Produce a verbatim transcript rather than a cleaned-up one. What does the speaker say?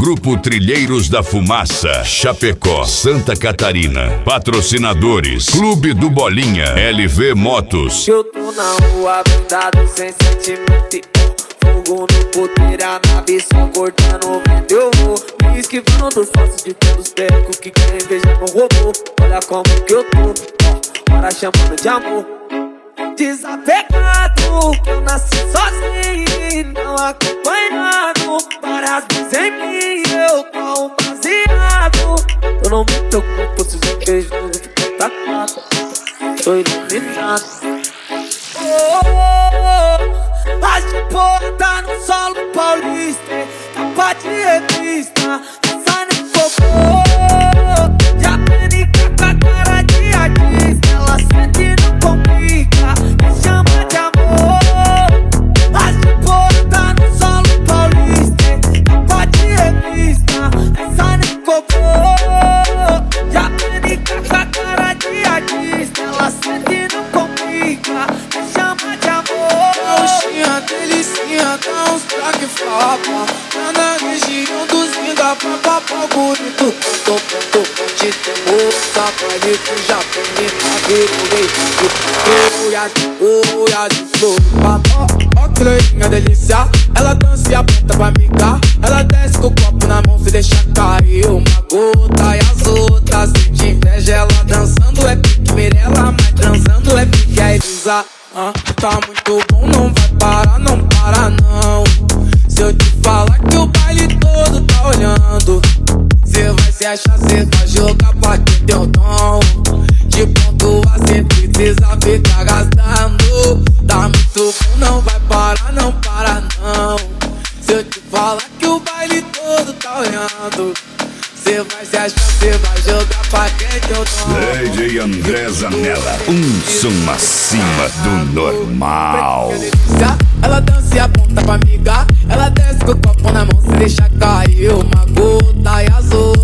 Grupo Trilheiros da Fumaça, Chapecó, Santa Catarina. Patrocinadores: Clube do Bolinha, L V Motos. Eu tô na rua, blindado sem sentimento. Fogo no puteiro, a nave só cortando o vento. Eu vou me esquivando dos falsos de todos os becos que querem inveja no robô. Olha como que eu tô, ó, hora chamando de amor. Desapegado, que eu nasci sozinho, não acompanhado. Várias vezes em mim eu tô baseado. Eu não me preocupo se os beijos não ficam tacados. Tô iluminado. Oh, oh, oh. As de porta no solo paulista, capa de revista, sai no cocô. Já penica com a cara de artista, ela sente não complica, me chama de amor. As de porta no solo paulista, capa de revista, sai no cocô. Já penica com a cara de artista, ela sente não complica, me chama de amor. Gauchinha, delicinha, dá uns traque fapa. Tá na região dos vinga, pra papau bonito. Tô pronto pra te ter moça, pra ir pro Japão, me fazer o rei. Olha de, olha de flor, papó. Ó que loirinha delícia, ela dança e aponta pra amigar. Ela desce com o copo na mão, se deixa cair uma gota. E as outras sente inveja, ela dançando é pique Mirella, mas transando é pique a Elisa. Ah, tá muito bom, não vai parar, não para não. Se eu te falar que o baile todo tá olhando, cê vai se achar, cê vai jogar pra quem deu dom. De ponto a cê precisa ficar gastando. Tá muito bom, não vai parar, não para não. Se eu te falar que o baile todo tá olhando, cê vai se achar, cê vai jogar pra quem deu dom. D J André Zanella, um som acima do normal. Ela dança e aponta pra amiga, ela desce com o copo na mão, se deixa cair uma gota e as outras